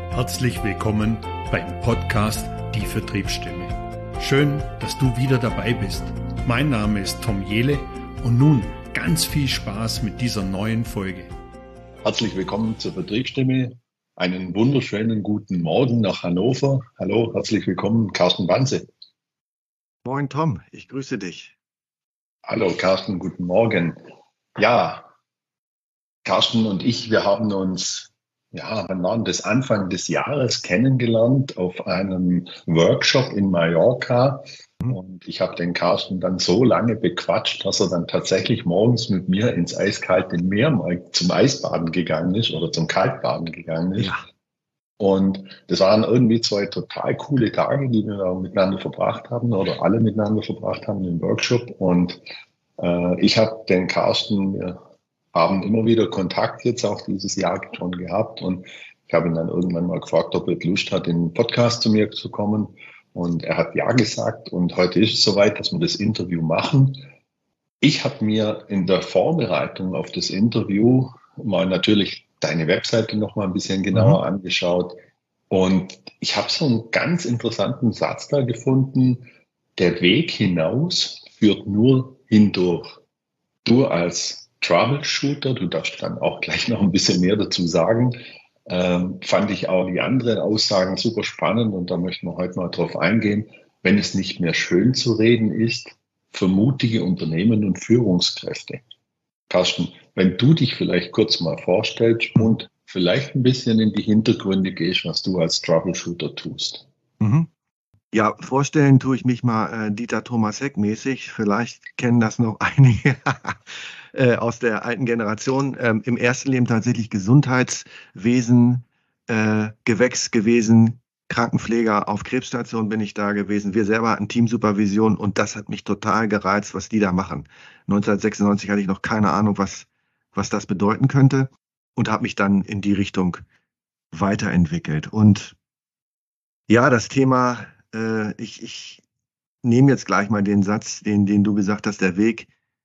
Herzlich willkommen beim Podcast Die Vertriebsstimme. Schön, dass du wieder dabei bist. Mein Name ist Tom Jehle und nun ganz viel Spaß mit dieser neuen Folge. Herzlich willkommen zur Vertriebsstimme. Einen wunderschönen guten Morgen nach Hannover. Hallo, herzlich willkommen, Carsten Banse. Moin Tom, ich grüße dich. Hallo Carsten, guten Morgen. Ja, Carsten und ich, wir haben uns, wann war das, Anfang des Jahres kennengelernt auf einem Workshop in Mallorca. Und ich habe den Carsten dann so lange bequatscht, dass er dann tatsächlich morgens mit mir ins eiskalte Meer mal zum Eisbaden gegangen ist oder zum Kaltbaden gegangen ist. Ja. Und das waren irgendwie 2 total coole Tage, die wir da miteinander verbracht haben oder alle miteinander verbracht haben im Workshop. Und ich habe den Carsten, wir haben immer wieder Kontakt jetzt auch dieses Jahr schon gehabt. Und ich habe ihn dann irgendwann mal gefragt, ob er Lust hat, in den Podcast zu mir zu kommen. Und er hat ja gesagt. Und heute ist es soweit, dass wir das Interview machen. Ich habe mir in der Vorbereitung auf das Interview mal natürlich deine Webseite noch mal ein bisschen genauer angeschaut. Und ich habe so einen ganz interessanten Satz da gefunden. Der Weg hinaus führt nur hindurch. Du als Troubleshooter, du darfst dann auch gleich noch ein bisschen mehr dazu sagen, fand ich auch die anderen Aussagen super spannend und da möchten wir heute mal drauf eingehen. Wenn es nicht mehr schön zu reden ist, für mutige Unternehmen und Führungskräfte. Carsten, wenn du dich vielleicht kurz mal vorstellst und vielleicht ein bisschen in die Hintergründe gehst, was du als Troubleshooter tust. Ja, vorstellen tue ich mich mal Dieter Thomas Heck mäßig. Vielleicht kennen das noch einige aus der alten Generation. Im ersten Leben tatsächlich Gesundheitswesen, Gewächs gewesen, Krankenpfleger auf Krebsstationen bin ich da gewesen. Wir selber hatten Teamsupervision und das hat mich total gereizt, was die da machen. 1996 hatte ich noch keine Ahnung, was das bedeuten könnte und habe mich dann in die Richtung weiterentwickelt. Und ja, das Thema, ich nehme jetzt gleich mal den Satz, den du gesagt hast, der Weg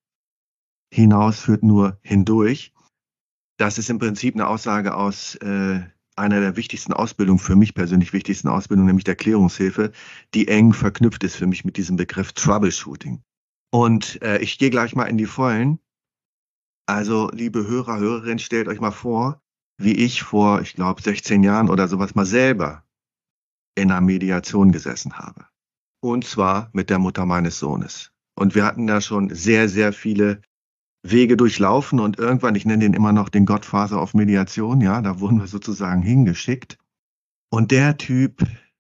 hinaus führt nur hindurch. Das ist im Prinzip eine Aussage aus einer der wichtigsten Ausbildungen, für mich persönlich wichtigsten Ausbildungen, nämlich der Klärungshilfe, die eng verknüpft ist für mich mit diesem Begriff Troubleshooting. Und ich gehe gleich mal in die Vollen. Also, liebe Hörer, Hörerinnen, stellt euch mal vor, wie ich vor, ich glaube, 16 Jahren oder sowas mal selber in einer Mediation gesessen habe. Und zwar mit der Mutter meines Sohnes. Und wir hatten da schon sehr, sehr viele Wege durchlaufen und irgendwann, ich nenne den immer noch den Godfather of Mediation, ja, da wurden wir sozusagen hingeschickt. Und der Typ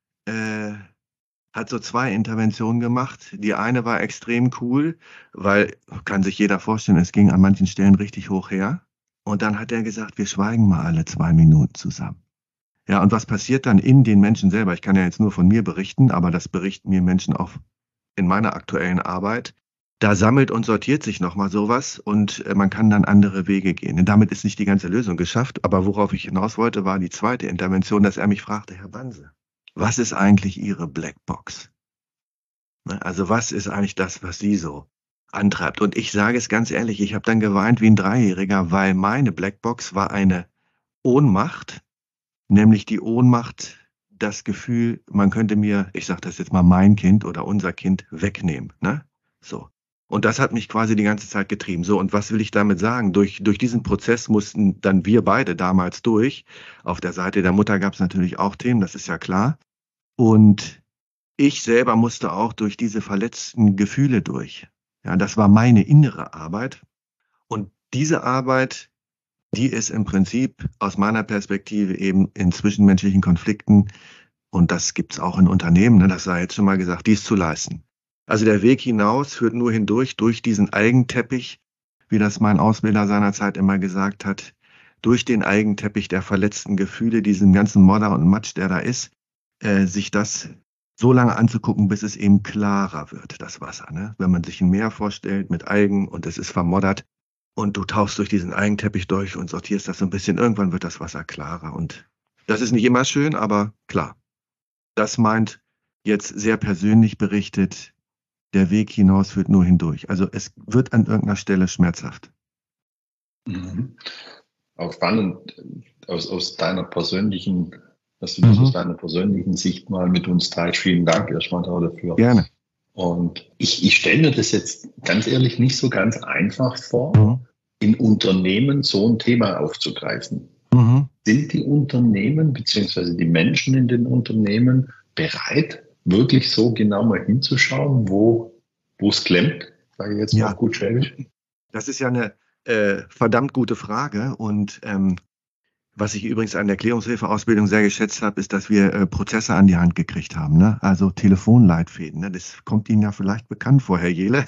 hat so 2 Interventionen gemacht. Die eine war extrem cool, weil, kann sich jeder vorstellen, es ging an manchen Stellen richtig hoch her. Und dann hat er gesagt, wir schweigen mal alle 2 Minuten zusammen. Ja, und was passiert dann in den Menschen selber? Ich kann ja jetzt nur von mir berichten, aber das berichten mir Menschen auch in meiner aktuellen Arbeit. Da sammelt und sortiert sich nochmal sowas und man kann dann andere Wege gehen. Und damit ist nicht die ganze Lösung geschafft. Aber worauf ich hinaus wollte, war die zweite Intervention, dass er mich fragte, Herr Banse, was ist eigentlich Ihre Blackbox? Also was ist eigentlich das, was Sie so antreibt? Und ich sage es ganz ehrlich, ich habe dann geweint wie ein Dreijähriger, weil meine Blackbox war eine Ohnmacht, nämlich die Ohnmacht, das Gefühl, man könnte mir, ich sage das jetzt mal, mein Kind oder unser Kind wegnehmen. Ne? So. Und das hat mich quasi die ganze Zeit getrieben. So, und was will ich damit sagen? Durch diesen Prozess mussten dann wir beide damals durch. Auf der Seite der Mutter gab es natürlich auch Themen, das ist ja klar. Und ich selber musste auch durch diese verletzten Gefühle durch. Ja, das war meine innere Arbeit. Und diese Arbeit, die ist im Prinzip aus meiner Perspektive eben in zwischenmenschlichen Konflikten, und das gibt es auch in Unternehmen, ne, das sei jetzt schon mal gesagt, die ist zu leisten. Also der Weg hinaus führt nur hindurch, durch diesen Algenteppich, wie das mein Ausbilder seinerzeit immer gesagt hat, durch den Algenteppich der verletzten Gefühle, diesen ganzen Modder und Matsch, der da ist, sich das so lange anzugucken, bis es eben klarer wird, das Wasser. Ne? Wenn man sich ein Meer vorstellt mit Algen und es ist vermoddert und du tauchst durch diesen Algenteppich durch und sortierst das so ein bisschen, irgendwann wird das Wasser klarer. Und das ist nicht immer schön, aber klar. Das meint jetzt sehr persönlich berichtet, der Weg hinaus führt nur hindurch. Also es wird an irgendeiner Stelle schmerzhaft. Auch spannend aus deiner persönlichen dass du das aus deiner persönlichen Sicht mal mit uns teilst. Vielen Dank erstmal dafür. Gerne. Und ich stelle mir das jetzt ganz ehrlich nicht so ganz einfach vor, in Unternehmen so ein Thema aufzugreifen. Sind die Unternehmen bzw. die Menschen in den Unternehmen bereit, wirklich so genau mal hinzuschauen, wo es klemmt? Sage ich jetzt mal gut Schwäbisch. Das ist ja eine verdammt gute Frage. Und was ich übrigens an der Klärungshilfeausbildung sehr geschätzt habe, ist, dass wir Prozesse an die Hand gekriegt haben. Ne? Also Telefonleitfäden. Ne? Das kommt Ihnen ja vielleicht bekannt vor, Herr Jehle.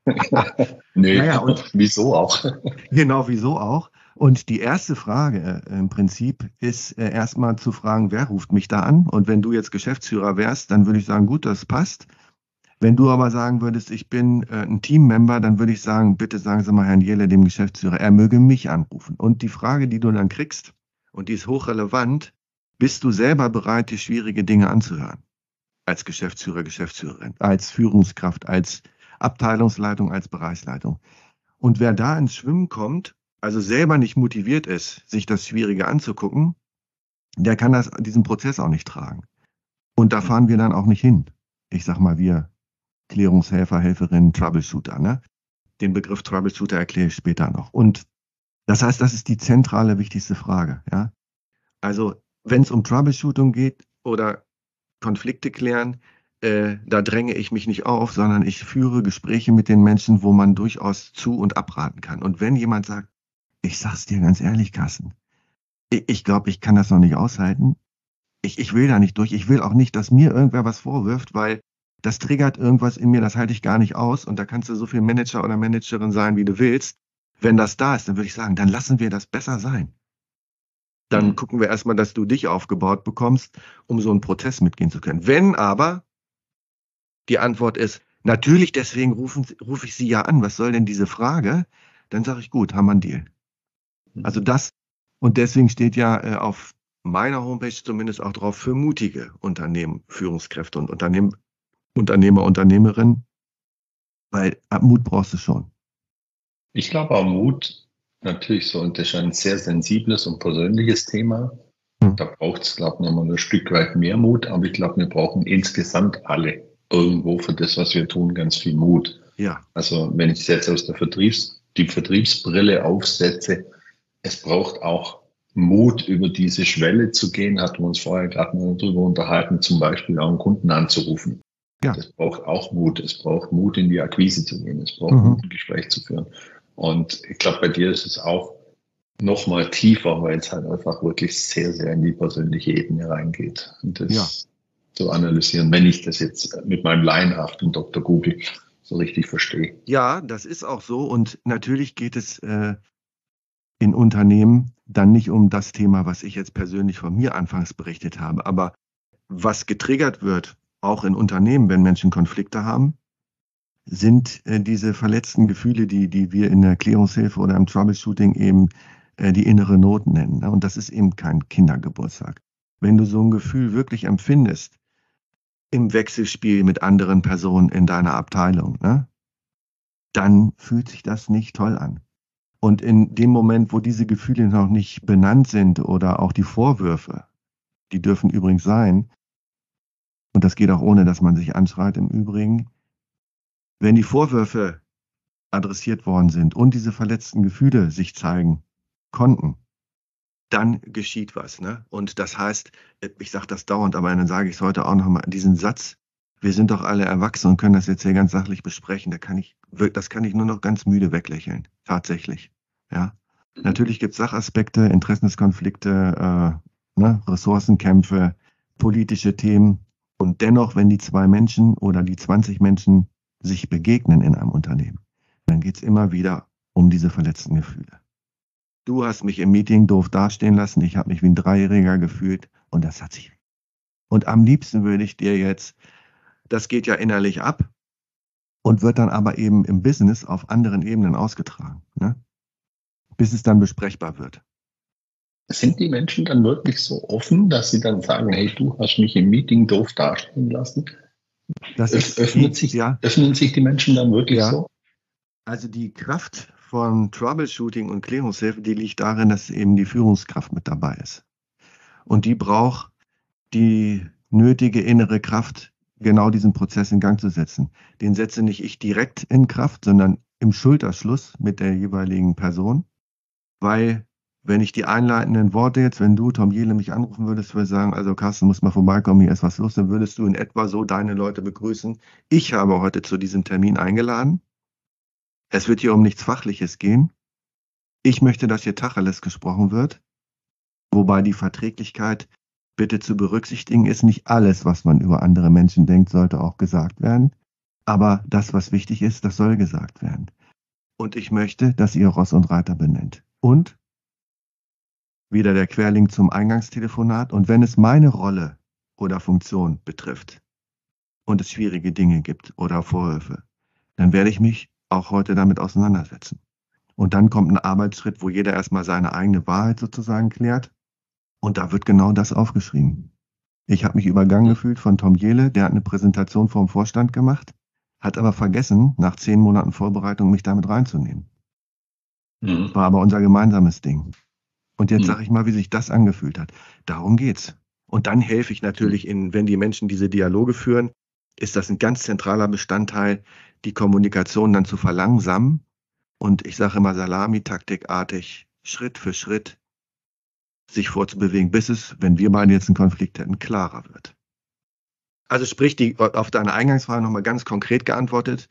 Nee, und wieso auch? Genau, wieso auch? Und die erste Frage im Prinzip ist erstmal zu fragen, wer ruft mich da an? Und wenn du jetzt Geschäftsführer wärst, dann würde ich sagen, gut, das passt. Wenn du aber sagen würdest, ich bin ein Teammember, dann würde ich sagen, bitte sagen Sie mal Herrn Jehle, dem Geschäftsführer, er möge mich anrufen. Und die Frage, die du dann kriegst, und die ist hochrelevant, bist du selber bereit, dir schwierige Dinge anzuhören? Als Geschäftsführer, Geschäftsführerin, als Führungskraft, als Abteilungsleitung, als Bereichsleitung. Und wer da ins Schwimmen kommt, also selber nicht motiviert ist, sich das Schwierige anzugucken, der kann diesen Prozess auch nicht tragen. Und da fahren wir dann auch nicht hin. Ich sag mal, wir Klärungshelfer, Helferinnen, Troubleshooter. Ne? Den Begriff Troubleshooter erkläre ich später noch. Und das heißt, das ist die zentrale, wichtigste Frage. Ja? Also, wenn es um Troubleshooting geht oder Konflikte klären, da dränge ich mich nicht auf, sondern ich führe Gespräche mit den Menschen, wo man durchaus zu- und abraten kann. Und wenn jemand sagt, ich sag's dir ganz ehrlich, Carsten, ich glaube, ich kann das noch nicht aushalten. Ich will da nicht durch. Ich will auch nicht, dass mir irgendwer was vorwirft, weil das triggert irgendwas in mir, das halte ich gar nicht aus. Und da kannst du so viel Manager oder Managerin sein, wie du willst. Wenn das da ist, dann würde ich sagen, dann lassen wir das besser sein. Dann gucken wir erstmal, dass du dich aufgebaut bekommst, um so einen Prozess mitgehen zu können. Wenn aber die Antwort ist, natürlich, deswegen rufe ich Sie ja an, was soll denn diese Frage? Dann sage ich, gut, haben wir einen Deal. Also das, und deswegen steht ja auf meiner Homepage zumindest auch drauf für mutige Unternehmen, Führungskräfte und Unternehmer, Unternehmerinnen, weil Mut brauchst du schon. Ich glaube auch Mut, natürlich so, und das ist ein sehr sensibles und persönliches Thema. Da braucht es, glaube ich, nochmal ein Stück weit mehr Mut, aber ich glaube, wir brauchen insgesamt alle irgendwo für das, was wir tun, ganz viel Mut. Ja. Also wenn ich es jetzt aus der die Vertriebsbrille aufsetze, es braucht auch Mut, über diese Schwelle zu gehen, hatten wir uns vorher gerade mal drüber unterhalten, zum Beispiel auch einen Kunden anzurufen. Ja. Das braucht auch Mut. Es braucht Mut, in die Akquise zu gehen. Es braucht Mut, ein Gespräch zu führen. Und ich glaube, bei dir ist es auch noch mal tiefer, weil es halt einfach wirklich sehr, sehr in die persönliche Ebene reingeht. Und das zu analysieren, wenn ich das jetzt mit meinem laienhaften Dr. Google so richtig verstehe. Ja, das ist auch so. Und natürlich geht es in Unternehmen dann nicht um das Thema, was ich jetzt persönlich von mir anfangs berichtet habe. Aber was getriggert wird, auch in Unternehmen, wenn Menschen Konflikte haben, sind diese verletzten Gefühle, die wir in der Klärungshilfe oder im Troubleshooting eben die innere Not nennen. Ne? Und das ist eben kein Kindergeburtstag. Wenn du so ein Gefühl wirklich empfindest, im Wechselspiel mit anderen Personen in deiner Abteilung, ne, dann fühlt sich das nicht toll an. Und in dem Moment, wo diese Gefühle noch nicht benannt sind oder auch die Vorwürfe, die dürfen übrigens sein, und das geht auch ohne, dass man sich anschreit im Übrigen, wenn die Vorwürfe adressiert worden sind und diese verletzten Gefühle sich zeigen konnten, dann geschieht was. Ne? Und das heißt, ich sage das dauernd, aber dann sage ich es heute auch nochmal, diesen Satz, wir sind doch alle erwachsen und können das jetzt hier ganz sachlich besprechen, das kann ich nur noch ganz müde weglächeln, tatsächlich. Ja? Natürlich gibt es Sachaspekte, Interessenskonflikte, Ressourcenkämpfe, politische Themen. Und dennoch, wenn die 2 Menschen oder die 20 Menschen sich begegnen in einem Unternehmen, dann geht es immer wieder um diese verletzten Gefühle. Du hast mich im Meeting doof dastehen lassen, ich habe mich wie ein Dreijähriger gefühlt und das hat sich. Und am liebsten würde ich dir jetzt, das geht ja innerlich ab und wird dann aber eben im Business auf anderen Ebenen ausgetragen, ne? Bis es dann besprechbar wird. Sind die Menschen dann wirklich so offen, dass sie dann sagen, hey, du hast mich im Meeting doof dastehen lassen? Öffnen sich die Menschen dann wirklich so? Also die Kraft von Troubleshooting und Klärungshilfe, die liegt darin, dass eben die Führungskraft mit dabei ist. Und die braucht die nötige innere Kraft, genau diesen Prozess in Gang zu setzen. Den setze nicht ich direkt in Kraft, sondern im Schulterschluss mit der jeweiligen Person, weil wenn ich die einleitenden Worte jetzt, wenn du, Tom Jehle, mich anrufen würdest, würde ich sagen, also Carsten, muss mal vorbeikommen, hier ist was los, dann würdest du in etwa so deine Leute begrüßen. Ich habe heute zu diesem Termin eingeladen. Es wird hier um nichts Fachliches gehen. Ich möchte, dass hier Tacheles gesprochen wird, wobei die Verträglichkeit bitte zu berücksichtigen ist. Nicht alles, was man über andere Menschen denkt, sollte auch gesagt werden. Aber das, was wichtig ist, das soll gesagt werden. Und ich möchte, dass ihr Ross und Reiter benennt. Und wieder der Querlink zum Eingangstelefonat. Und wenn es meine Rolle oder Funktion betrifft und es schwierige Dinge gibt oder Vorwürfe, dann werde ich mich auch heute damit auseinandersetzen. Und dann kommt ein Arbeitsschritt, wo jeder erstmal seine eigene Wahrheit sozusagen klärt. Und da wird genau das aufgeschrieben. Ich habe mich übergangen gefühlt von Tom Jehle, der hat eine Präsentation vor dem Vorstand gemacht, hat aber vergessen, nach 10 Monaten Vorbereitung mich damit reinzunehmen. War aber unser gemeinsames Ding. Und jetzt sage ich mal, wie sich das angefühlt hat. Darum geht's. Und dann helfe ich natürlich, wenn die Menschen diese Dialoge führen, ist das ein ganz zentraler Bestandteil, die Kommunikation dann zu verlangsamen. Und ich sage immer Salami-taktikartig, Schritt für Schritt sich vorzubewegen, bis es, wenn wir beide jetzt einen Konflikt hätten, klarer wird. Also sprich, auf deine Eingangsfrage nochmal ganz konkret geantwortet.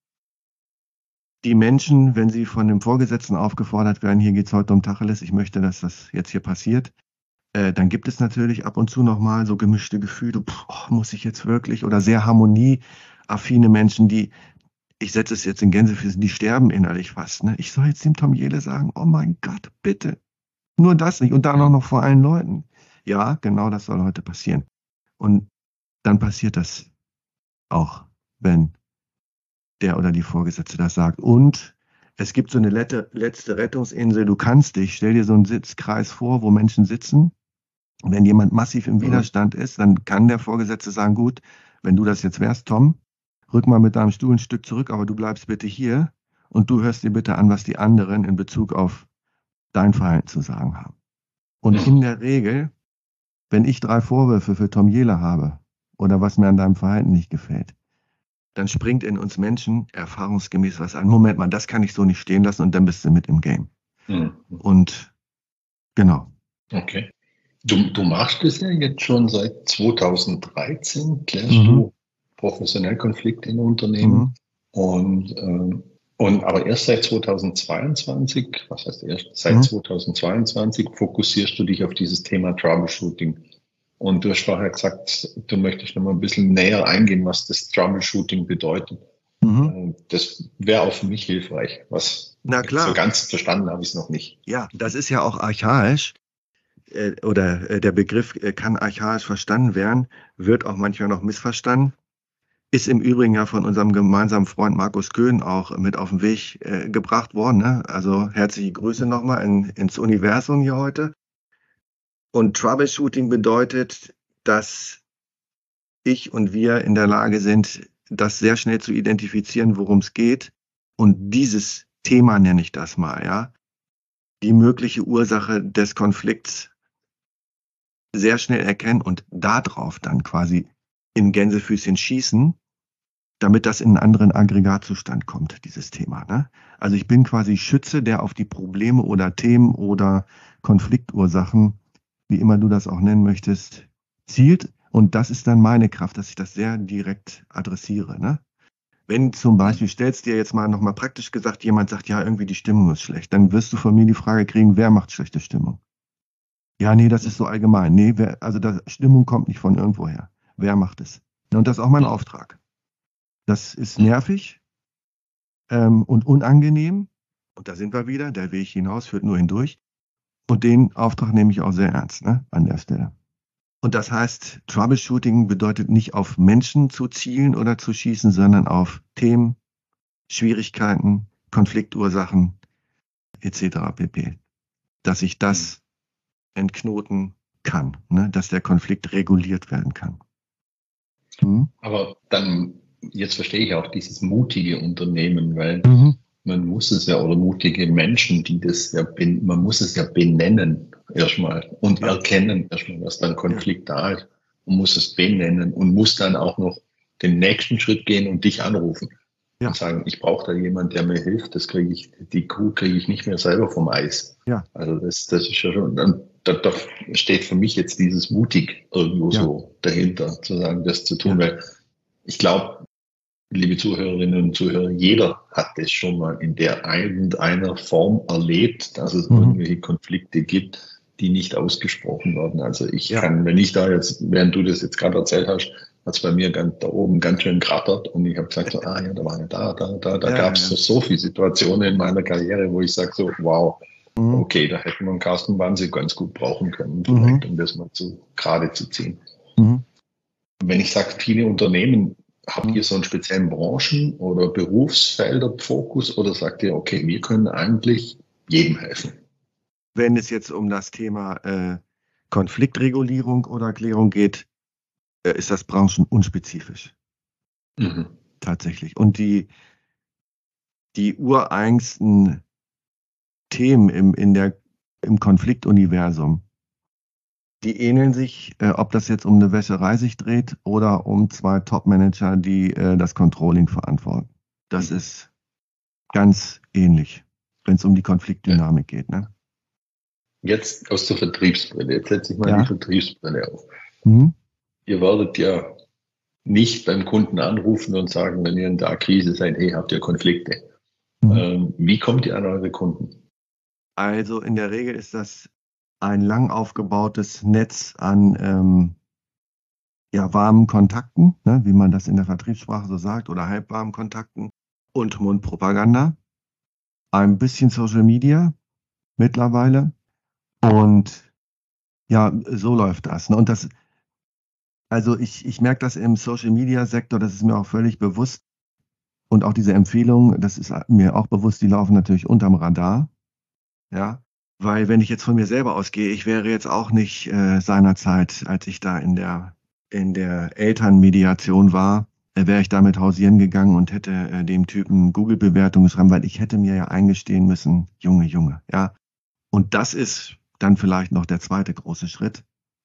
Die Menschen, wenn sie von dem Vorgesetzten aufgefordert werden, hier geht es heute um Tacheles, ich möchte, dass das jetzt hier passiert, dann gibt es natürlich ab und zu nochmal so gemischte Gefühle, muss ich jetzt wirklich, oder sehr harmonieaffine Menschen, die, ich setze es jetzt in Gänsefüßen, die sterben innerlich fast. Ne? Ich soll jetzt dem Tom Jehle sagen, oh mein Gott, bitte, nur das nicht und dann auch noch vor allen Leuten. Ja, genau das soll heute passieren. Und dann passiert das auch, wenn der oder die Vorgesetzte das sagt. Und es gibt so eine letzte Rettungsinsel. Du kannst dich, stell dir so einen Sitzkreis vor, wo Menschen sitzen. Wenn jemand massiv im Widerstand ist, dann kann der Vorgesetzte sagen, gut, wenn du das jetzt wärst, Tom, rück mal mit deinem Stuhl ein Stück zurück, aber du bleibst bitte hier und du hörst dir bitte an, was die anderen in Bezug auf dein Verhalten zu sagen haben. Und in der Regel, wenn ich 3 Vorwürfe für Tom Jehle habe oder was mir an deinem Verhalten nicht gefällt, dann springt in uns Menschen erfahrungsgemäß was an. Moment mal, das kann ich so nicht stehen lassen und dann bist du mit im Game. Und genau. Okay. Du machst es ja jetzt schon seit 2013, klärst du professionell Konflikte in Unternehmen und aber erst seit 2022, was heißt erst? Seit 2022 fokussierst du dich auf dieses Thema Troubleshooting. Und du hast vorher gesagt, du möchtest noch mal ein bisschen näher eingehen, was das Troubleshooting bedeutet. Das wäre auch für mich hilfreich. Na klar. So ganz verstanden habe ich es noch nicht. Ja, das ist ja auch archaisch. Oder der Begriff kann archaisch verstanden werden, wird auch manchmal noch missverstanden. Ist im Übrigen ja von unserem gemeinsamen Freund Markus Köhn auch mit auf den Weg gebracht worden. Ne? Also herzliche Grüße nochmal ins Universum hier heute. Und Troubleshooting bedeutet, dass ich und wir in der Lage sind, das sehr schnell zu identifizieren, worum es geht. Und dieses Thema nenne ich das mal, ja. Die mögliche Ursache des Konflikts sehr schnell erkennen und darauf dann quasi in Gänsefüßchen schießen, damit das in einen anderen Aggregatzustand kommt, dieses Thema. Ne? Also ich bin quasi Schütze, der auf die Probleme oder Themen oder Konfliktursachen, wie immer du das auch nennen möchtest, zielt. Und das ist dann meine Kraft, dass ich das sehr direkt adressiere. Ne? Wenn zum Beispiel, stellst dir jetzt mal nochmal praktisch gesagt, jemand sagt, ja, irgendwie die Stimmung ist schlecht, dann wirst du von mir die Frage kriegen, wer macht schlechte Stimmung? Ja, nee, das ist so allgemein. Nee, Stimmung kommt nicht von irgendwoher. Wer macht es? Und das ist auch mein Auftrag. Das ist nervig und unangenehm. Und da sind wir wieder. Der Weg hinaus führt nur hindurch. Und den Auftrag nehme ich auch sehr ernst, ne, an der Stelle. Und das heißt, Troubleshooting bedeutet nicht auf Menschen zu zielen oder zu schießen, sondern auf Themen, Schwierigkeiten, Konfliktursachen etc. pp. Dass ich das entknoten kann, ne, dass der Konflikt reguliert werden kann. Aber dann, jetzt verstehe ich auch dieses mutige Unternehmen, weil man muss es ja, oder mutige Menschen, die das ja, man muss es ja benennen erstmal und erkennen erstmal, dass dann Konflikt da ist. und muss es benennen und muss dann auch noch den nächsten Schritt gehen und dich anrufen. Ja. Und sagen, ich brauche da jemanden, der mir hilft, die Kuh kriege ich nicht mehr selber vom Eis. Ja. Also das ist ja schon, da steht für mich jetzt dieses mutig irgendwo so dahinter, zu sagen, das zu tun, weil ich glaube, liebe Zuhörerinnen und Zuhörer, jeder hat das schon mal in der irgendeiner Form erlebt, dass es irgendwelche Konflikte gibt, die nicht ausgesprochen werden. Also ich kann, wenn ich da jetzt, während du das jetzt gerade erzählt hast, hat es bei mir da oben ganz schön krattert und ich habe gesagt, so, da war ja da gab es so viele Situationen in meiner Karriere, wo ich sage so, wow, okay, da hätten wir einen Carsten Banse ganz gut brauchen können, vielleicht, um das mal gerade zu ziehen. Wenn ich sage, viele Unternehmen, habt ihr so einen speziellen Branchen- oder Berufsfelder-Fokus oder sagt ihr, okay, wir können eigentlich jedem helfen? Wenn es jetzt um das Thema Konfliktregulierung oder Klärung geht, ist das branchenunspezifisch. Tatsächlich. Und die ureigensten Themen im Konfliktuniversum, die ähneln sich, ob das jetzt um eine Wäscherei sich dreht oder um zwei Top-Manager, die das Controlling verantworten. Das ist ganz ähnlich, wenn es um die Konfliktdynamik geht. Ne? Jetzt aus der Vertriebsbrille, jetzt setze ich mal die Vertriebsbrille auf. Ihr werdet ja nicht beim Kunden anrufen und sagen, wenn ihr in der Akquise seid, hey, habt ihr Konflikte? Wie kommt ihr an eure Kunden? Also in der Regel ist das ein lang aufgebautes Netz an warmen Kontakten, ne, wie man das in der Vertriebssprache so sagt, oder halbwarmen Kontakten und Mundpropaganda. Ein bisschen Social Media mittlerweile. Und ja, so läuft das. Ne? Und also ich merke das im Social Media Sektor, das ist mir auch völlig bewusst. Und auch diese Empfehlungen, das ist mir auch bewusst, die laufen natürlich unterm Radar. Ja, weil wenn ich jetzt von mir selber ausgehe, ich wäre jetzt auch nicht seinerzeit, als ich da in der Elternmediation war, wäre ich damit hausieren gegangen und hätte dem Typen Google-Bewertung geschrieben, weil ich hätte mir ja eingestehen müssen, Junge, ja. Und das ist dann vielleicht noch der zweite große Schritt,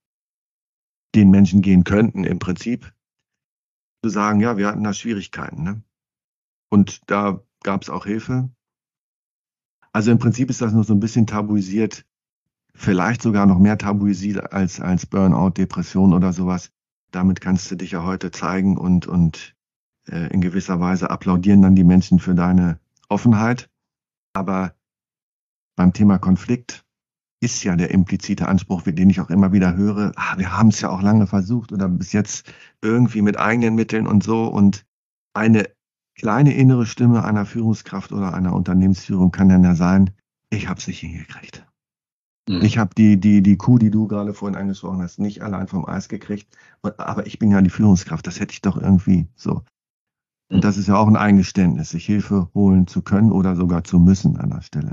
den Menschen gehen könnten im Prinzip, zu sagen, ja, wir hatten da Schwierigkeiten, ne? Und da gab es auch Hilfe. Also im Prinzip ist das nur so ein bisschen tabuisiert, vielleicht sogar noch mehr tabuisiert als Burnout, Depression oder sowas. Damit kannst du dich ja heute zeigen und in gewisser Weise applaudieren dann die Menschen für deine Offenheit. Aber beim Thema Konflikt ist ja der implizite Anspruch, den ich auch immer wieder höre, wir haben es ja auch lange versucht oder bis jetzt irgendwie mit eigenen Mitteln und so. Und eine kleine innere Stimme einer Führungskraft oder einer Unternehmensführung kann dann ja sein, ich habe es nicht hingekriegt. Ich habe die Kuh, die du gerade vorhin angesprochen hast, nicht allein vom Eis gekriegt, aber ich bin ja die Führungskraft, das hätte ich doch irgendwie so. Und das ist ja auch ein Eingeständnis, sich Hilfe holen zu können oder sogar zu müssen an der Stelle.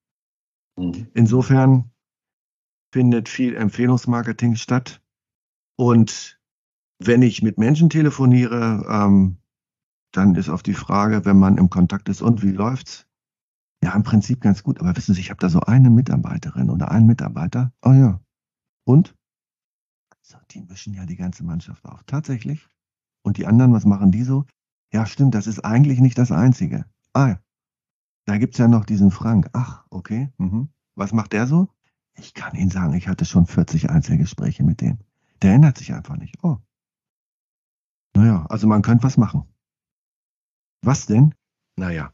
Insofern findet viel Empfehlungsmarketing statt. Und wenn ich mit Menschen telefoniere, dann ist auf die Frage, wenn man im Kontakt ist, und wie läuft's? Ja, im Prinzip ganz gut. Aber wissen Sie, ich habe da so eine Mitarbeiterin oder einen Mitarbeiter. Oh ja. Und? Also, die mischen ja die ganze Mannschaft auf. Tatsächlich. Und die anderen, was machen die so? Ja, stimmt, das ist eigentlich nicht das Einzige. Da gibt's ja noch diesen Frank. Ach, okay. Was macht der so? Ich kann Ihnen sagen, ich hatte schon 40 Einzelgespräche mit dem. Der ändert sich einfach nicht. Oh. Naja, also man könnte was machen. Was denn? Naja.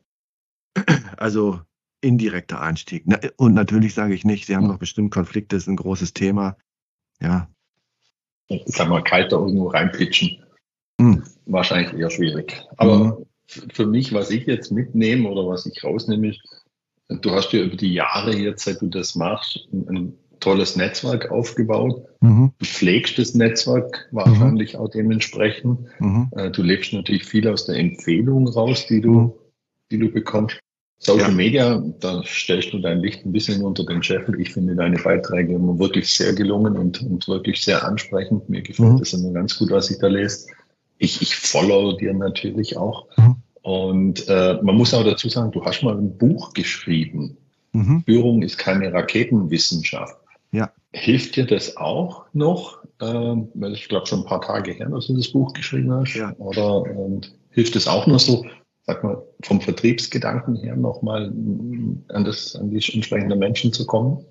Also indirekter Einstieg. Und natürlich sage ich nicht, Sie haben doch bestimmt Konflikte, ist ein großes Thema. Ja. Ich sag mal, kalt da irgendwo reinpitchen. Wahrscheinlich eher schwierig. Aber für mich, was ich jetzt mitnehme oder was ich rausnehme, ist, du hast dir über die Jahre jetzt, seit du das machst, ein tolles Netzwerk aufgebaut. Du pflegst das Netzwerk wahrscheinlich auch dementsprechend. Du lebst natürlich viel aus der Empfehlung raus, die du bekommst. Social Media, da stellst du dein Licht ein bisschen unter den Scheffel. Ich finde deine Beiträge immer wirklich sehr gelungen und wirklich sehr ansprechend. Mir gefällt das immer ganz gut, was ich da lese. Ich follow dir natürlich auch. Und man muss auch dazu sagen, du hast mal ein Buch geschrieben. Führung ist keine Raketenwissenschaft. Ja. Hilft dir das auch noch? Weil ich glaube schon ein paar Tage her, dass du das Buch geschrieben hast. Ja. Oder hilft es auch noch so, sag mal, vom Vertriebsgedanken her nochmal an die entsprechenden Menschen zu kommen?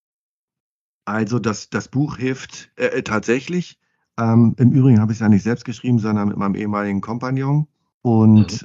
Also das Buch hilft tatsächlich. Im Übrigen habe ich es ja nicht selbst geschrieben, sondern mit meinem ehemaligen Kompagnon. Und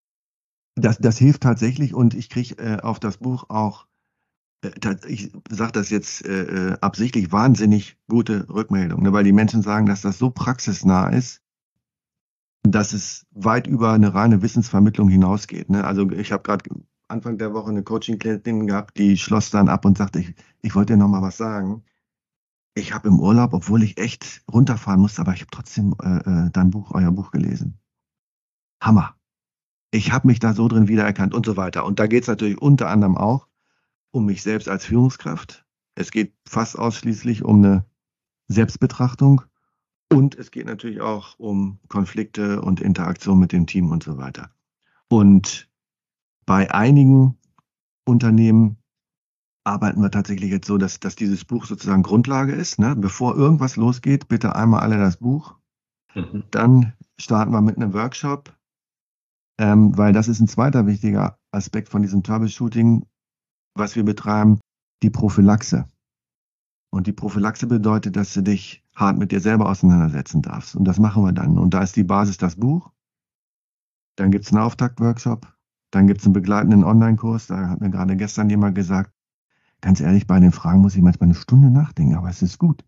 das hilft tatsächlich. Und ich kriege auf das Buch auch, ich sage das jetzt absichtlich, wahnsinnig gute Rückmeldungen, ne, weil die Menschen sagen, dass das so praxisnah ist, dass es weit über eine reine Wissensvermittlung hinausgeht. Ne? Also ich habe gerade Anfang der Woche eine Coaching-Klientin gehabt, die schloss dann ab und sagte, ich wollte dir noch mal was sagen. Ich habe im Urlaub, obwohl ich echt runterfahren musste, aber ich habe trotzdem euer Buch gelesen. Hammer. Ich habe mich da so drin wiedererkannt und so weiter. Und da geht es natürlich unter anderem auch um mich selbst als Führungskraft. Es geht fast ausschließlich um eine Selbstbetrachtung. Und es geht natürlich auch um Konflikte und Interaktion mit dem Team und so weiter. Und bei einigen Unternehmen arbeiten wir tatsächlich jetzt so, dass dieses Buch sozusagen Grundlage ist. Ne? Bevor irgendwas losgeht, bitte einmal alle das Buch. Dann starten wir mit einem Workshop, weil das ist ein zweiter wichtiger Aspekt von diesem Troubleshooting, was wir betreiben, die Prophylaxe. Und die Prophylaxe bedeutet, dass du dich hart mit dir selber auseinandersetzen darfst. Und das machen wir dann. Und da ist die Basis das Buch. Dann gibt es einen Auftaktworkshop. Dann gibt es einen begleitenden Online-Kurs. Da hat mir gerade gestern jemand gesagt, ganz ehrlich, bei den Fragen muss ich manchmal eine Stunde nachdenken, aber es ist gut.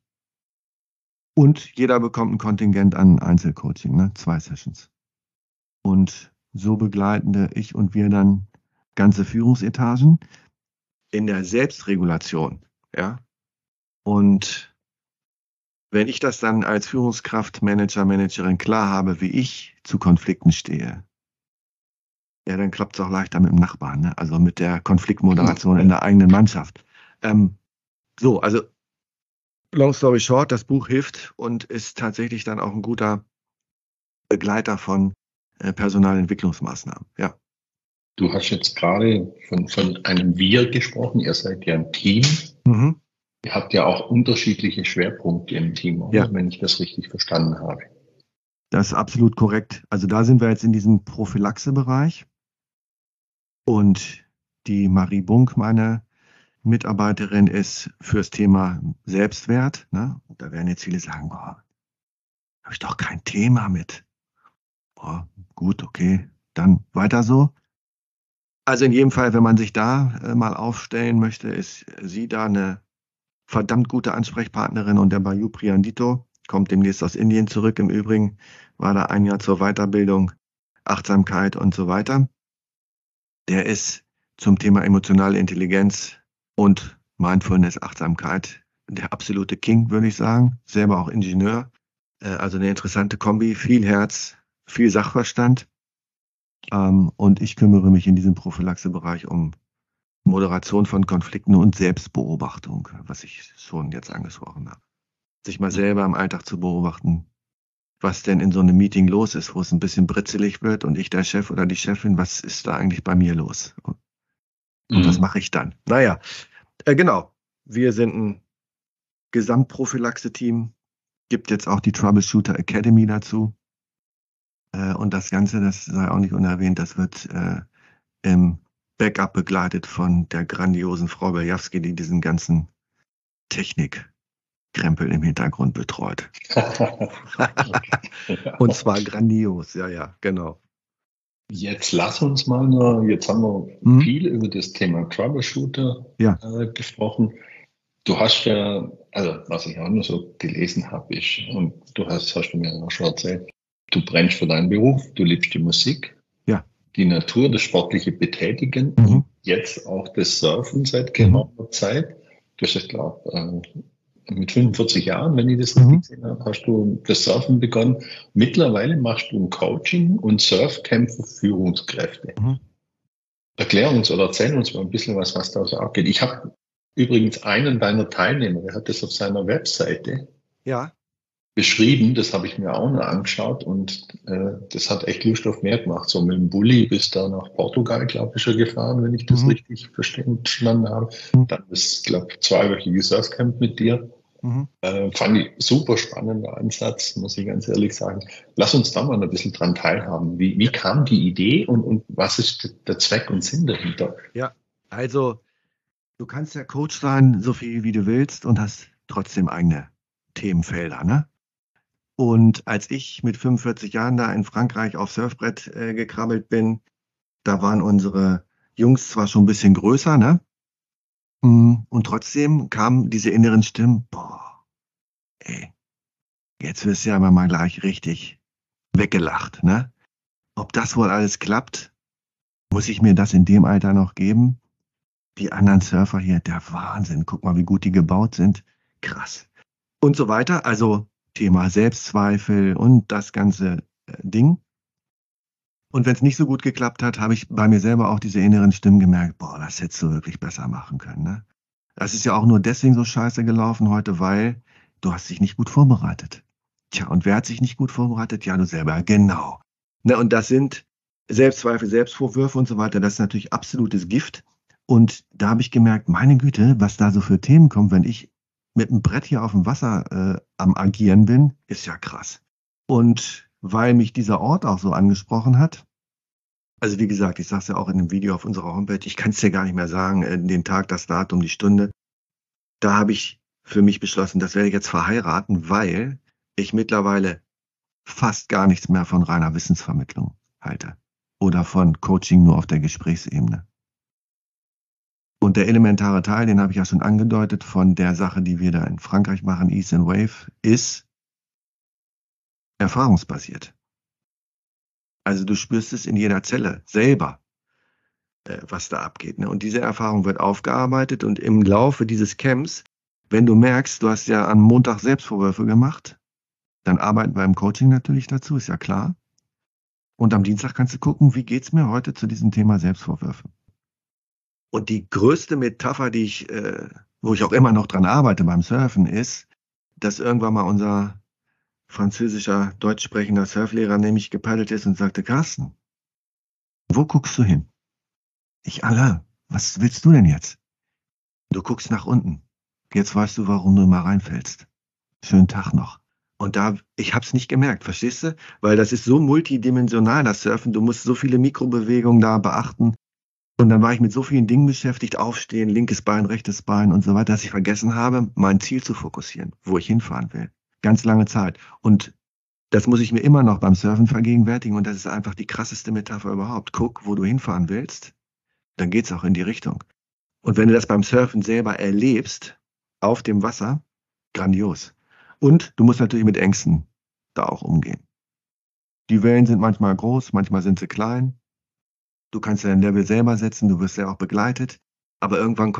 Und jeder bekommt ein Kontingent an Einzelcoaching, ne? 2 Sessions. Und so begleiten ich und wir dann ganze Führungsetagen in der Selbstregulation. Ja? Und wenn ich das dann als Führungskraft, Manager, Managerin klar habe, wie ich zu Konflikten stehe, ja, dann klappt es auch leichter mit dem Nachbarn, ne? Also mit der Konfliktmoderation in der eigenen Mannschaft. Also long story short, das Buch hilft und ist tatsächlich dann auch ein guter Begleiter von Personalentwicklungsmaßnahmen. Ja. Du hast jetzt gerade von einem Wir gesprochen. Ihr seid ja ein Team. Ihr habt ja auch unterschiedliche Schwerpunkte im Team, oder? Ja. Wenn ich das richtig verstanden habe. Das ist absolut korrekt. Also da sind wir jetzt in diesem Prophylaxe-Bereich. Und die Marie Bunk, meine Mitarbeiterin, ist fürs Thema Selbstwert. Ne? Und da werden jetzt viele sagen, boah, habe ich doch kein Thema mit. Boah, gut, okay, dann weiter so. Also in jedem Fall, wenn man sich da mal aufstellen möchte, ist sie da eine verdammt gute Ansprechpartnerin. Und der Bayu Priyandito kommt demnächst aus Indien zurück. Im Übrigen war da ein Jahr zur Weiterbildung, Achtsamkeit und so weiter. Der ist zum Thema emotionale Intelligenz und Mindfulness, Achtsamkeit der absolute King, würde ich sagen. Selber auch Ingenieur. Also eine interessante Kombi, viel Herz, viel Sachverstand. Und ich kümmere mich in diesem Prophylaxe-Bereich um Moderation von Konflikten und Selbstbeobachtung, was ich schon jetzt angesprochen habe. Sich mal selber im Alltag zu beobachten, was denn in so einem Meeting los ist, wo es ein bisschen britzelig wird und ich der Chef oder die Chefin, was ist da eigentlich bei mir los? Und was mache ich dann? Naja, genau. Wir sind ein Gesamtprophylaxe-Team. Gibt jetzt auch die Troubleshooter Academy dazu. Und das Ganze, das sei auch nicht unerwähnt, das wird im Backup begleitet von der grandiosen Frau Beljawski, die diesen ganzen Technikkrempel im Hintergrund betreut. Und zwar grandios, ja, genau. Jetzt lass uns mal, jetzt haben wir viel über das Thema Troubleshooter gesprochen. Du hast ja, also was ich auch nur so gelesen habe, ist, und du hast du mir auch schon erzählt, du brennst für deinen Beruf, du liebst die Musik, die Natur, das sportliche Betätigen und jetzt auch das Surfen seit geraumer Zeit. Du hast, ich glaube, mit 45 Jahren, wenn ich das richtig gesehen habe, hast du das Surfen begonnen. Mittlerweile machst du ein Coaching und Surfcamp für Führungskräfte. Erklär uns oder erzähl uns mal ein bisschen was da so abgeht. Ich habe übrigens einen deiner Teilnehmer, der hat das auf seiner Webseite. Ja. beschrieben, das habe ich mir auch noch angeschaut und das hat echt Lust auf mehr gemacht. So mit dem Bulli bis da nach Portugal, glaube ich, schon gefahren, wenn ich das richtig verstanden habe. Dann das, glaube ich, 2-wöchige Surfcamp mit dir. Fand ich super spannender Ansatz, muss ich ganz ehrlich sagen. Lass uns da mal ein bisschen dran teilhaben. Wie kam die Idee und was ist der Zweck und Sinn dahinter? Ja, also du kannst ja Coach sein, so viel wie du willst und hast trotzdem eigene Themenfelder, ne? Und als ich mit 45 Jahren da in Frankreich auf Surfbrett gekrabbelt bin, da waren unsere Jungs zwar schon ein bisschen größer, ne? Und trotzdem kamen diese inneren Stimmen, boah, ey, jetzt wirst du ja aber mal gleich richtig weggelacht, ne? Ob das wohl alles klappt, muss ich mir das in dem Alter noch geben? Die anderen Surfer hier, der Wahnsinn, guck mal, wie gut die gebaut sind, krass. Und so weiter, also Thema Selbstzweifel und das ganze Ding. Und wenn es nicht so gut geklappt hat, habe ich bei mir selber auch diese inneren Stimmen gemerkt, boah, das hättest du wirklich besser machen können, ne? Das ist ja auch nur deswegen so scheiße gelaufen heute, weil du hast dich nicht gut vorbereitet. Tja, und wer hat sich nicht gut vorbereitet? Ja, du selber, genau. Ne, und das sind Selbstzweifel, Selbstvorwürfe und so weiter, das ist natürlich absolutes Gift. Und da habe ich gemerkt, meine Güte, was da so für Themen kommen, wenn ich mit einem Brett hier auf dem Wasser am Agieren bin, ist ja krass. Und weil mich dieser Ort auch so angesprochen hat, also wie gesagt, ich sage es ja auch in dem Video auf unserer Homepage, ich kann es dir gar nicht mehr sagen, den Tag, das Datum, die Stunde, da habe ich für mich beschlossen, das werde ich jetzt verheiraten, weil ich mittlerweile fast gar nichts mehr von reiner Wissensvermittlung halte oder von Coaching nur auf der Gesprächsebene. Und der elementare Teil, den habe ich ja schon angedeutet, von der Sache, die wir da in Frankreich machen, Ease and Wave, ist erfahrungsbasiert. Also du spürst es in jeder Zelle selber, was da abgeht, ne? Und diese Erfahrung wird aufgearbeitet und im Laufe dieses Camps, wenn du merkst, du hast ja am Montag Selbstvorwürfe gemacht, dann arbeiten wir im Coaching natürlich dazu, ist ja klar. Und am Dienstag kannst du gucken, wie geht's mir heute zu diesem Thema Selbstvorwürfe. Und die größte Metapher, die ich, wo ich auch immer noch dran arbeite beim Surfen, ist, dass irgendwann mal unser französischer, deutsch sprechender Surflehrer nämlich gepaddelt ist und sagte, Carsten, wo guckst du hin? Ich, Alain, was willst du denn jetzt? Du guckst nach unten. Jetzt weißt du, warum du immer reinfällst. Schönen Tag noch. Und da, ich hab's nicht gemerkt, verstehst du? Weil das ist so multidimensional, das Surfen. Du musst so viele Mikrobewegungen da beachten. Und dann war ich mit so vielen Dingen beschäftigt, aufstehen, linkes Bein, rechtes Bein und so weiter, dass ich vergessen habe, mein Ziel zu fokussieren, wo ich hinfahren will. Ganz lange Zeit. Und das muss ich mir immer noch beim Surfen vergegenwärtigen. Und das ist einfach die krasseste Metapher überhaupt. Guck, wo du hinfahren willst, dann geht's auch in die Richtung. Und wenn du das beim Surfen selber erlebst, auf dem Wasser, grandios. Und du musst natürlich mit Ängsten da auch umgehen. Die Wellen sind manchmal groß, manchmal sind sie klein. Du kannst dein Level selber setzen, du wirst ja auch begleitet. Aber irgendwann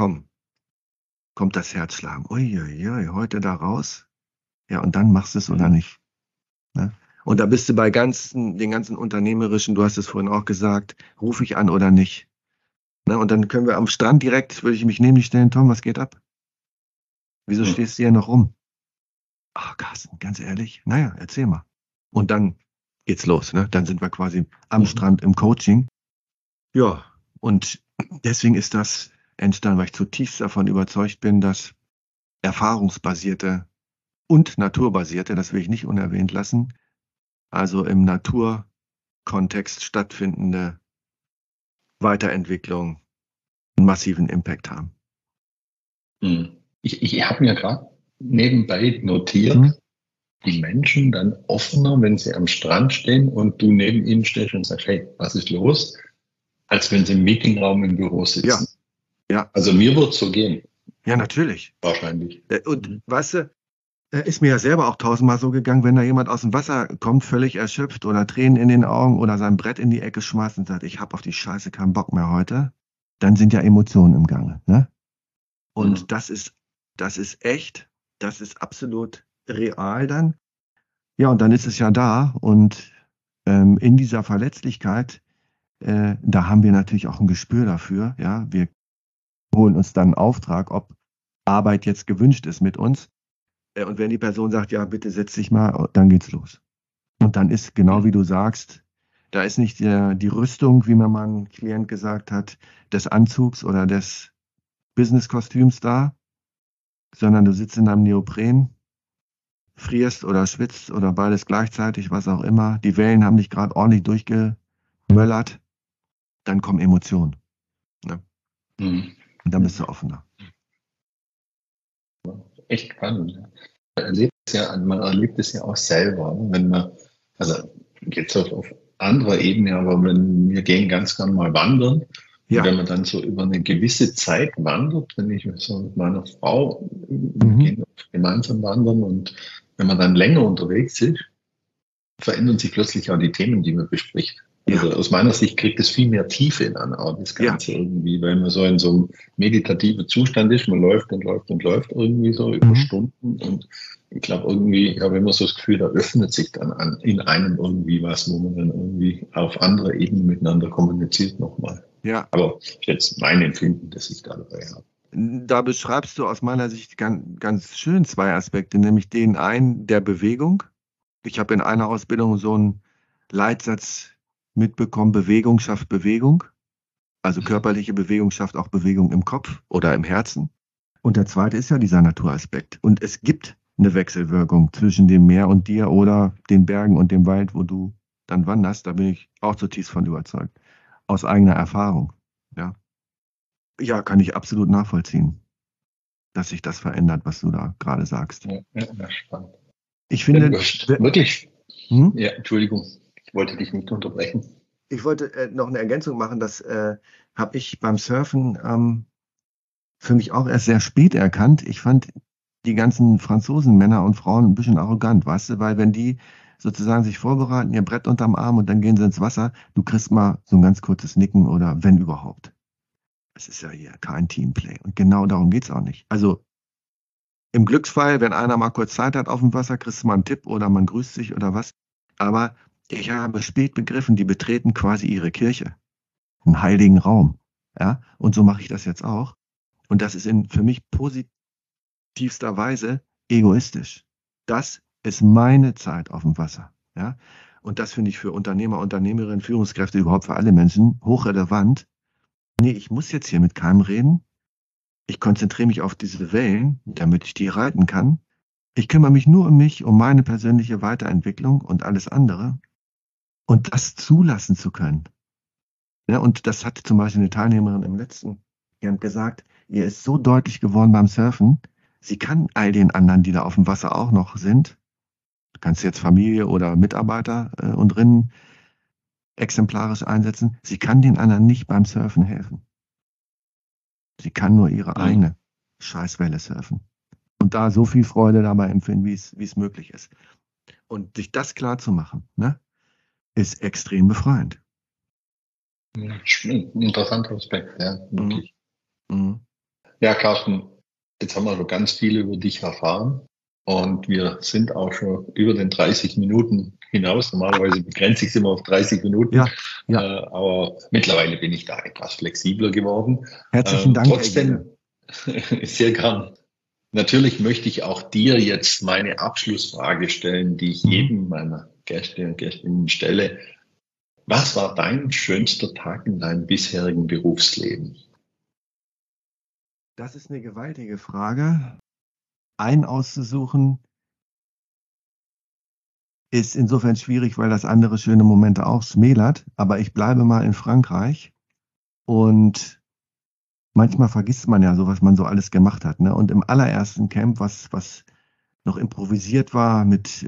kommt das Herzschlagen. Uiuiui, heute da raus? Ja, und dann machst du es oder nicht. Ne? Und da bist du bei den ganzen unternehmerischen, du hast es vorhin auch gesagt, rufe ich an oder nicht. Ne? Und dann können wir am Strand direkt, würde ich mich neben dich stellen, Tom, was geht ab? Wieso stehst du hier noch rum? Ach, Carsten, ganz ehrlich, naja, erzähl mal. Und dann geht's los, ne? Dann sind wir quasi am Strand im Coaching. Ja, und deswegen ist das entstanden, weil ich zutiefst davon überzeugt bin, dass erfahrungsbasierte und naturbasierte, das will ich nicht unerwähnt lassen, also im Naturkontext stattfindende Weiterentwicklung einen massiven Impact haben. Ich habe mir gerade nebenbei notiert, die Menschen dann offener, wenn sie am Strand stehen und du neben ihnen stehst und sagst, hey, was ist los? Als wenn sie im Meetingraum im Büro sitzen. Ja. Also mir wird es so gehen. Ja, natürlich. Wahrscheinlich. Und weißt du, ist mir ja selber auch 1000-mal so gegangen, wenn da jemand aus dem Wasser kommt, völlig erschöpft oder Tränen in den Augen oder sein Brett in die Ecke schmeißt und sagt, ich habe auf die Scheiße keinen Bock mehr heute, dann sind ja Emotionen im Gange. Ne? Und das ist echt, das ist absolut real dann. Ja, und dann ist es ja da und in dieser Verletzlichkeit, da haben wir natürlich auch ein Gespür dafür. Ja, wir holen uns dann einen Auftrag, ob Arbeit jetzt gewünscht ist mit uns. Und wenn die Person sagt, ja, bitte setz dich mal, dann geht's los. Und dann ist, genau wie du sagst, da ist nicht die Rüstung, wie mir mal ein Klient gesagt hat, des Anzugs oder des Business-Kostüms da, sondern du sitzt in einem Neopren, frierst oder schwitzt oder beides gleichzeitig, was auch immer. Die Wellen haben dich gerade ordentlich durchgemöllert. Dann kommen Emotionen. Ne? Und dann bist du offener. Echt spannend. Man erlebt es ja auch selber, wenn man, also jetzt auf anderer Ebene, aber wir gehen ganz gern mal wandern. Ja. Und wenn man dann so über eine gewisse Zeit wandert, wenn ich so mit meiner Frau, wir gehen gemeinsam wandern, und wenn man dann länger unterwegs ist, verändern sich plötzlich auch die Themen, die man bespricht. Ja. Also aus meiner Sicht kriegt es viel mehr Tiefe dann auch, das Ganze irgendwie, weil man so in so einem meditativen Zustand ist, man läuft und läuft und läuft irgendwie so über Stunden, und ich glaube irgendwie, ich habe immer so das Gefühl, da öffnet sich dann in einem irgendwie was, wo man dann irgendwie auf anderer Ebene miteinander kommuniziert nochmal. Ja. Aber jetzt mein Empfinden, das ich da dabei habe. Da beschreibst du aus meiner Sicht ganz schön zwei Aspekte, nämlich den einen der Bewegung. Ich habe in einer Ausbildung so einen Leitsatz mitbekommen, Bewegung schafft Bewegung. Also körperliche Bewegung schafft auch Bewegung im Kopf oder im Herzen. Und der zweite ist ja dieser Naturaspekt. Und es gibt eine Wechselwirkung zwischen dem Meer und dir oder den Bergen und dem Wald, wo du dann wanderst. Da bin ich auch zutiefst von überzeugt. Aus eigener Erfahrung. Ja. Ja, kann ich absolut nachvollziehen, dass sich das verändert, was du da gerade sagst. Ja, spannend. Ich finde... Wirklich? Ja, Entschuldigung, ich wollte dich nicht unterbrechen. Ich wollte noch eine Ergänzung machen, das habe ich beim Surfen für mich auch erst sehr spät erkannt. Ich fand die ganzen Franzosen, Männer und Frauen, ein bisschen arrogant, weißt du, weil wenn die sozusagen sich vorbereiten, ihr Brett unterm Arm und dann gehen sie ins Wasser, du kriegst mal so ein ganz kurzes Nicken oder wenn überhaupt. Das ist ja hier kein Teamplay. Und genau darum geht es auch nicht. Also im Glücksfall, wenn einer mal kurz Zeit hat auf dem Wasser, kriegst du mal einen Tipp oder man grüßt sich oder was. Aber ich habe spät begriffen, die betreten quasi ihre Kirche. Einen heiligen Raum. Ja? Und so mache ich das jetzt auch. Und das ist für mich positivster Weise egoistisch. Das ist meine Zeit auf dem Wasser. Ja? Und das finde ich für Unternehmer, Unternehmerinnen, Führungskräfte, überhaupt für alle Menschen hochrelevant. Nee, ich muss jetzt hier mit keinem reden. Ich konzentriere mich auf diese Wellen, damit ich die reiten kann. Ich kümmere mich nur um mich, um meine persönliche Weiterentwicklung und alles andere. Und das zulassen zu können. Ja, und das hat zum Beispiel eine Teilnehmerin im letzten Jahr gesagt, ihr ist so deutlich geworden beim Surfen, sie kann all den anderen, die da auf dem Wasser auch noch sind, du kannst jetzt Familie oder Mitarbeiter und Rinnen exemplarisch einsetzen, sie kann den anderen nicht beim Surfen helfen. Sie kann nur ihre eigene Scheißwelle surfen. Und da so viel Freude dabei empfinden, wie es möglich ist. Und sich das klar zu machen, ne, ist extrem befreiend. Interessanter Aspekt, ja, wirklich. Ja, Carsten, jetzt haben wir schon ganz viel über dich erfahren und wir sind auch schon über den 30 Minuten hinaus. Normalerweise begrenze ich es immer auf 30 Minuten, aber mittlerweile bin ich da etwas flexibler geworden. Herzlichen Dank. Trotzdem, sehr gern. Natürlich möchte ich auch dir jetzt meine Abschlussfrage stellen, die ich jedem meiner Gäste und Gästinnen stelle. Was war dein schönster Tag in deinem bisherigen Berufsleben? Das ist eine gewaltige Frage. Einen auszusuchen ist insofern schwierig, weil das andere schöne Momente auch schmälert. Aber ich bleibe mal in Frankreich und manchmal vergisst man ja so, was man so alles gemacht hat. Ne? Und im allerersten Camp, was noch improvisiert war mit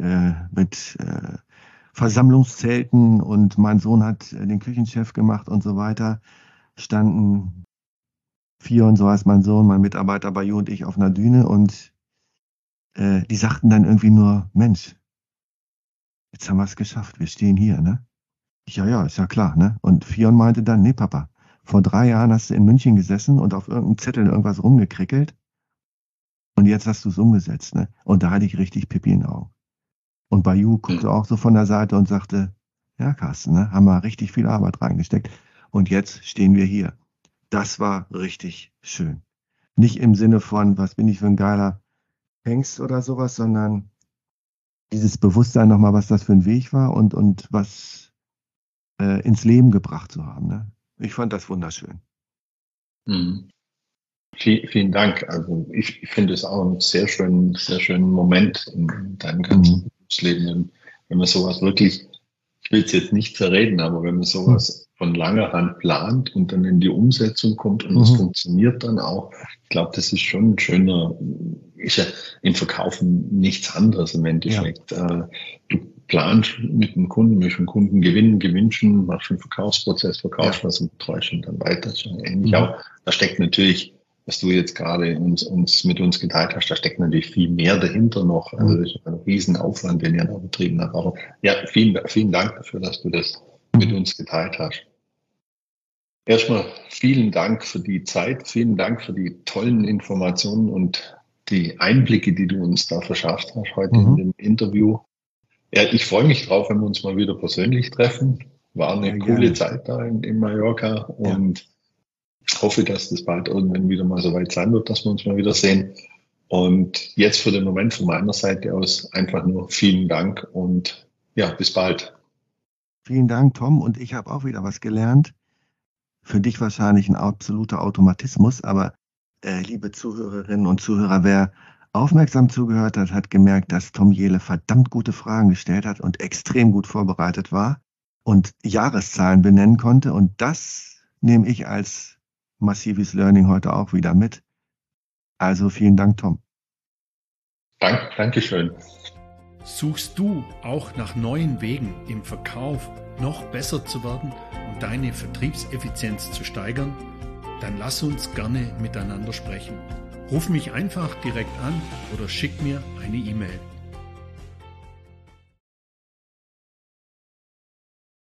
Versammlungszelten und mein Sohn hat den Küchenchef gemacht und so weiter, standen Fion, so heißt mein Sohn, mein Mitarbeiter Bayou und ich auf einer Düne und die sagten dann irgendwie nur, Mensch, jetzt haben wir es geschafft, wir stehen hier, ne? Ja, ist ja klar, ne? Und Fion meinte dann, nee, Papa, vor 3 Jahren hast du in München gesessen und auf irgendeinem Zettel irgendwas rumgekrickelt und jetzt hast du es umgesetzt, ne? Und da hatte ich richtig Pipi in den Augen. Und Bayou guckte auch so von der Seite und sagte, ja, Carsten, ne? Haben wir richtig viel Arbeit reingesteckt und jetzt stehen wir hier. Das war richtig schön. Nicht im Sinne von, was bin ich für ein geiler hängst oder sowas, sondern dieses Bewusstsein nochmal, was das für ein Weg war und was ins Leben gebracht zu haben. Ne? Ich fand das wunderschön. Mhm. Vielen Dank. Also ich finde es auch einen sehr schönen Moment in deinem ganzen Berufsleben, wenn man sowas wirklich, ich will es jetzt nicht zerreden, aber wenn man sowas von langer Hand plant und dann in die Umsetzung kommt und es funktioniert dann auch, ich glaube, das ist schon ein schöner, ist ja im Verkaufen nichts anderes im Endeffekt. Ja. Du planst mit dem Kunden, möchtest den Kunden gewünschen, machst einen Verkaufsprozess, verkaufst was und treust und dann weiter. Ähnlich auch. Da steckt natürlich, was du jetzt gerade mit uns geteilt hast, da steckt natürlich viel mehr dahinter noch. Also das ist ein Riesenaufwand, den ihr da betrieben habt. Aber ja, vielen Dank dafür, dass du das mit uns geteilt hast. Erstmal vielen Dank für die Zeit, vielen Dank für die tollen Informationen und die Einblicke, die du uns da verschafft hast heute in dem Interview. Ja, ich freue mich drauf, wenn wir uns mal wieder persönlich treffen. War eine coole Zeit da in Mallorca und hoffe, dass das bald irgendwann wieder mal so weit sein wird, dass wir uns mal wieder sehen. Und jetzt für den Moment von meiner Seite aus einfach nur vielen Dank und ja, bis bald. Vielen Dank, Tom. Und ich habe auch wieder was gelernt. Für dich wahrscheinlich ein absoluter Automatismus, aber liebe Zuhörerinnen und Zuhörer, wer aufmerksam zugehört hat, hat gemerkt, dass Tom Jehle verdammt gute Fragen gestellt hat und extrem gut vorbereitet war und Jahreszahlen benennen konnte. Und das nehme ich als massives Learning heute auch wieder mit. Also vielen Dank, Tom. Dankeschön. Suchst du auch nach neuen Wegen im Verkauf noch besser zu werden und deine Vertriebseffizienz zu steigern? Dann lass uns gerne miteinander sprechen. Ruf mich einfach direkt an oder schick mir eine E-Mail.